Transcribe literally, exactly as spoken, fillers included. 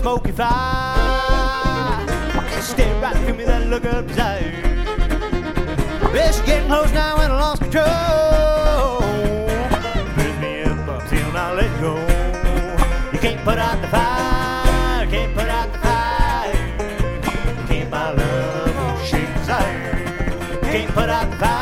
smoky fire. It stared right through me, that look of desire. Well, she's getting close now and I lost control. Lift me up until I let go. You can't put out the fire, can't put out the fire. You can't buy love or shake desire. You can't put out the fire.